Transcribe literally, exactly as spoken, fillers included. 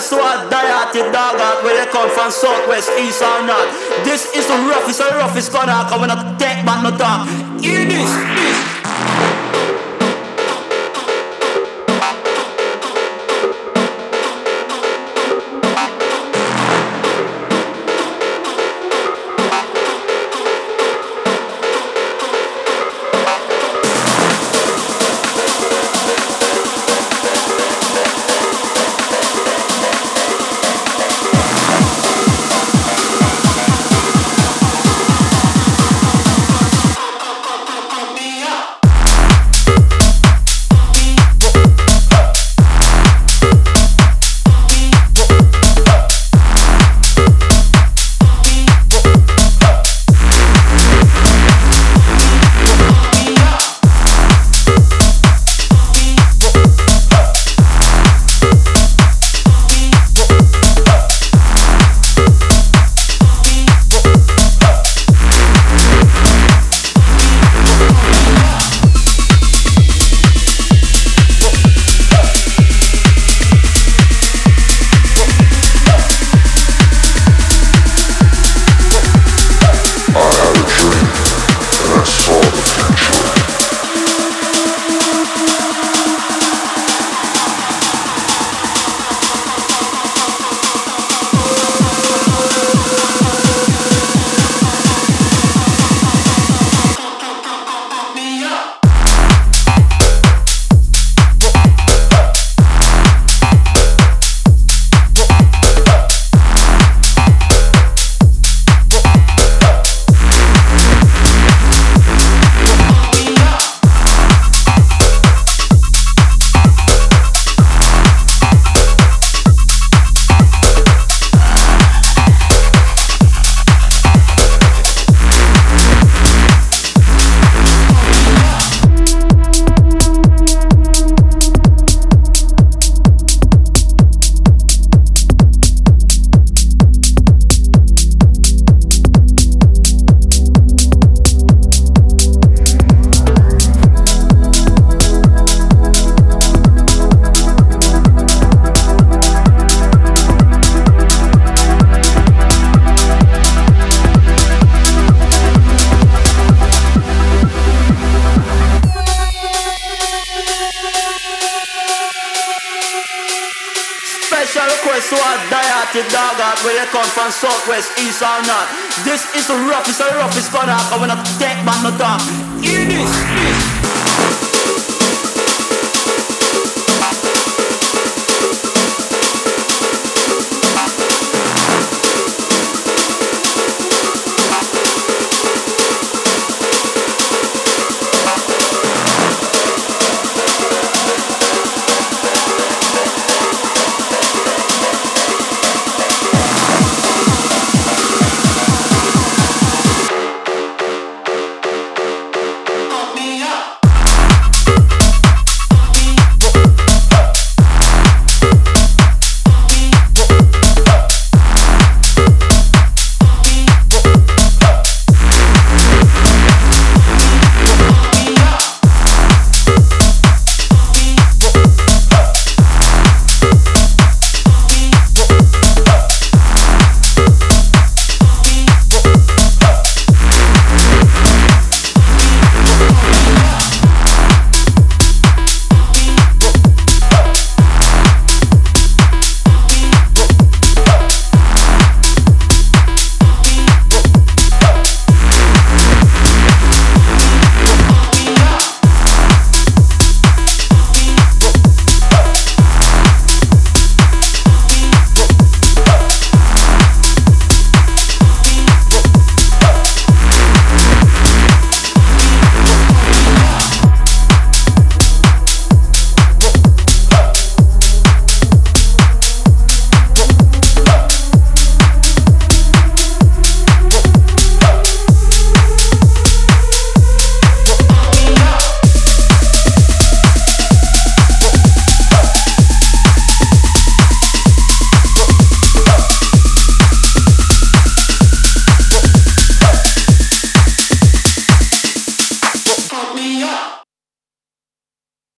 request to a diet dog out where they come from southwest, east or north. This is the roughest, the roughest gonna come when I take back my talk. Hear this, this. So I die at the dog out where they come from southwest, east or north. This is the roughest, the roughest gonna come when I take back my talk. Hear this.